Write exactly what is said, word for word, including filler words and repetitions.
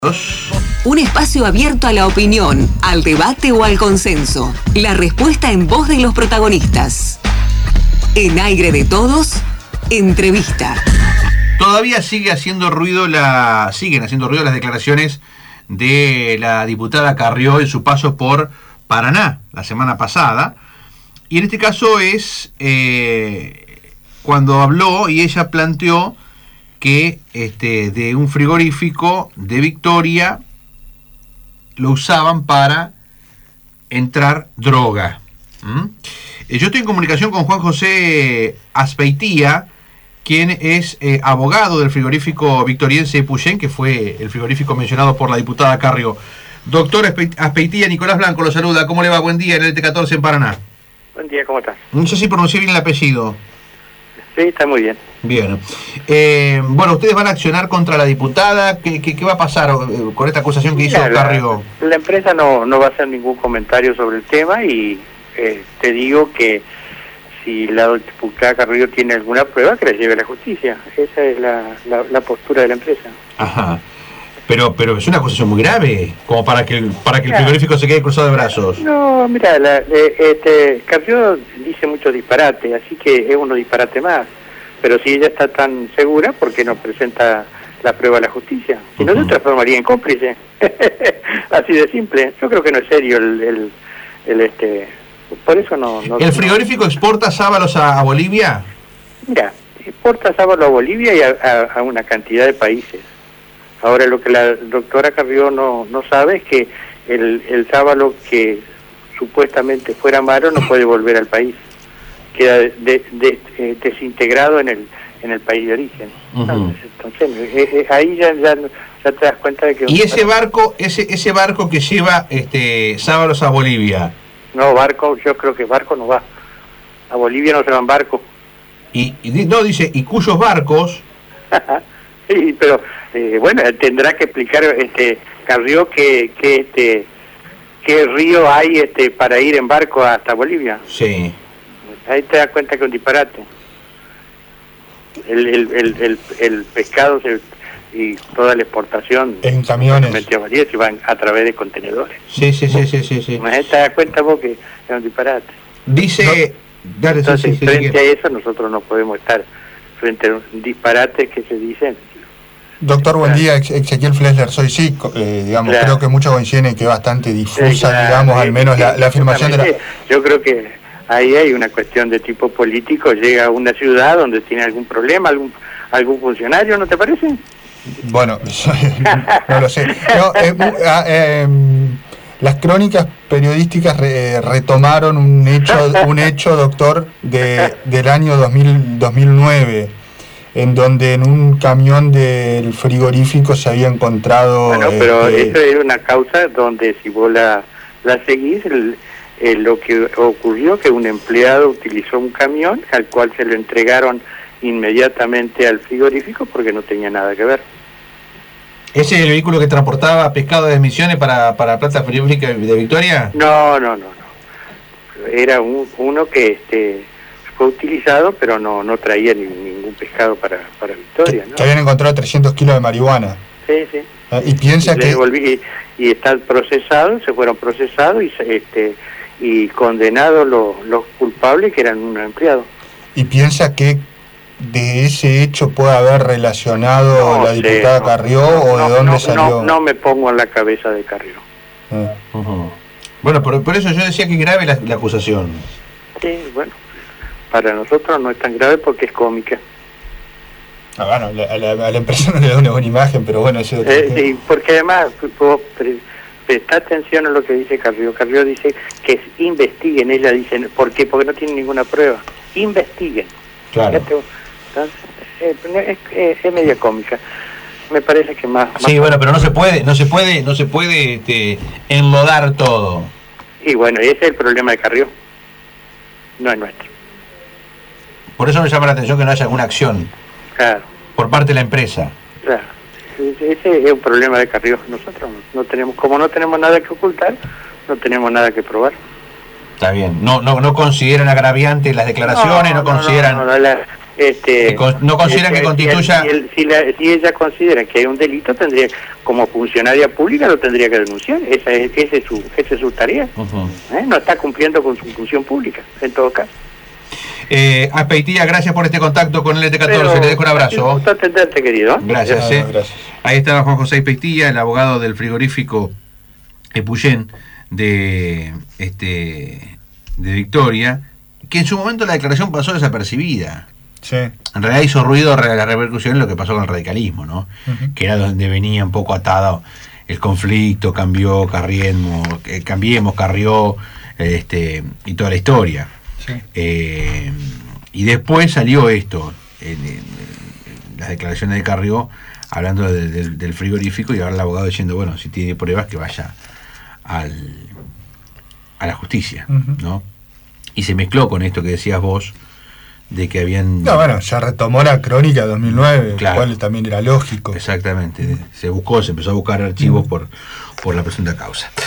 Un espacio abierto a la opinión, al debate o al consenso. La respuesta en voz de los protagonistas. En aire de todos, entrevista. Todavía sigue haciendo ruido la, siguen haciendo ruido las declaraciones de la diputada Carrió en su paso por Paraná la semana pasada. Y en este caso es eh, cuando habló y ella planteó que este, de un frigorífico de Victoria lo usaban para entrar droga. ¿Mm? Yo estoy en comunicación con Juan José Azpeitía, quien es eh, abogado del frigorífico victoriense Puyén, que fue el frigorífico mencionado por la diputada Carrió. Doctor Azpeitía, Nicolás Blanco lo saluda. ¿Cómo le va? Buen día en el T catorce en Paraná. Buen día, ¿cómo estás? No sé si pronuncié bien el apellido. Sí, está muy bien. Bien. Eh, bueno, ¿ustedes van a accionar contra la diputada? ¿Qué, qué, qué va a pasar con esta acusación que hizo Mira, Carrió? La, la empresa no, no va a hacer ningún comentario sobre el tema y eh, te digo que si la diputada Carrió tiene alguna prueba, que la lleve a la justicia. Esa es la, la, la postura de la empresa. Ajá. Pero pero es una acusación muy grave, como para que el, para que el Claro. frigorífico se quede cruzado de brazos. No, mira, la, eh, este, Carrió dice mucho disparate, así que es uno disparate más. Pero si ella está tan segura, ¿por qué no presenta la prueba a la justicia? Si no, Uh-huh. se transformaría en cómplice. Así de simple. Yo creo que no es serio el, el, el este. Por eso no. no ¿El frigorífico exporta sábalos a, a Bolivia? Mira, exporta sábalo a Bolivia y a, a, a una cantidad de países. Ahora, lo que la doctora Carrió no, no sabe es que el, el sábalo que supuestamente fuera malo no puede volver al país. Queda de, de, de, eh, desintegrado en el en el país de origen. Uh-huh. Entonces, eh, eh, ahí ya, ya, ya te das cuenta de que... Y ese barco, ese ese barco que lleva este sábalos a Bolivia. No, barco, yo creo que barco no va. A Bolivia no se van barcos. Y, y no dice, y cuyos barcos. Sí, pero eh, bueno, tendrá que explicar este Carrió que, que este qué río hay este para ir en barco hasta Bolivia. Sí. Ahí te das cuenta que es un disparate. El, el, el, el, el pescado se, y toda la exportación en camiones se van a través de contenedores. Sí, sí, sí, sí, sí, sí. Ahí te das cuenta vos que es un disparate. Dice, no. Dale, Entonces, sí, sí, frente sí, a eso nosotros no podemos estar frente a disparates que se dicen. Doctor, buen día, Ezequiel Flesler, soy sí, eh, digamos, Claro. creo que muchos coinciden en que es bastante difusa, Sí, claro, digamos, sí, al menos sí, la, la afirmación de la... Yo creo que ahí hay una cuestión de tipo político, llega a una ciudad donde tiene algún problema, algún algún funcionario, ¿no te parece? Bueno, no lo sé. No, eh, ah, eh, las crónicas periodísticas re, retomaron un hecho, un hecho, doctor, de del año dos mil, dos mil nueve, en donde en un camión del frigorífico se había encontrado... Bueno, pero este, eso era una causa donde si vos la, la seguís, el, el, lo que ocurrió que un empleado utilizó un camión al cual se lo entregaron inmediatamente al frigorífico porque no tenía nada que ver. ¿Ese es el vehículo que transportaba pescado de Misiones para, para Plata Frigorífica de Victoria? No, no, no, no. Era un, uno que este fue utilizado, pero no no traía ni, ningún pescado para, para Victoria, que, ¿no? que habían encontrado trescientos kilos de marihuana. Sí, sí. ¿Eh? Y piensa y que... Volví, y, y están procesados, se fueron procesados y se- este y condenados los, los culpables que eran un empleado. Y piensa que de ese hecho puede haber relacionado No la sé, diputada no, Carrió no, o de no, dónde no, salió. No, no me pongo en la cabeza de Carrió. Eh. Uh-huh. Bueno, por, por eso yo decía que es grave la, la acusación. Sí, bueno, para nosotros no es tan grave porque es cómica. Ah, bueno, la- a la, a la empresa no le da una buena imagen, pero bueno, eso es otro Eh, tema. y porque además, vos pre- prestá atención a lo que dice Carrió. Carrió dice que investiguen, ella dice, ¿por qué? Porque no tiene ninguna prueba. Investiguen. Claro. Fíjate vos. Entonces, eh, es, es, es media cómica. Me parece que más... Sí, más- bueno, pero no se puede, no se puede, no se puede este, enlodar todo. Y bueno, ese es el problema de Carrió. No es nuestro. Por eso me llama la atención que no haya alguna acción Claro, por parte de la empresa. claro. Ese ese es un problema de Carrió. Nosotros no, no tenemos, como no tenemos nada que ocultar, no tenemos nada que probar. Está bien. No, no, no consideran agraviantes las declaraciones, no, consideran. No, no, la, Este, ¿No consideran este, que constituya...? Si, el, si, la, si ella considera que hay un delito, tendría, como funcionaria pública, lo tendría que denunciar. Esa es, esa es, su, esa es su tarea. Uh-huh. ¿Eh? No está cumpliendo con su función pública, en todo caso. Eh, Azpeitía, gracias por este contacto con el L T catorce. Le dejo un abrazo. Un gusto atenderte, querido. Gracias. No, eh. no, gracias. Ahí estaba Juan José Azpeitía, el abogado del frigorífico Epuyén de, este, de Victoria, que en su momento la declaración pasó desapercibida. Sí. En realidad hizo ruido la repercusión en lo que pasó con el radicalismo, ¿no? Uh-huh. Que era donde venía un poco atado el conflicto, cambió, carriemos, eh, cambiemos, carrió, este, y toda la historia. Sí. Eh, y después salió esto, en, en, en las declaraciones de Carrió, hablando de, de, del frigorífico, y ahora el abogado diciendo, bueno, si tiene pruebas que vaya al, a la justicia, uh-huh. ¿no? Y se mezcló con esto que decías vos, de que habían... No, bueno, ya retomó la crónica de dos mil nueve, claro. Lo cual también era lógico. Exactamente, se buscó, se empezó a buscar archivos uh-huh. por, por la presunta causa.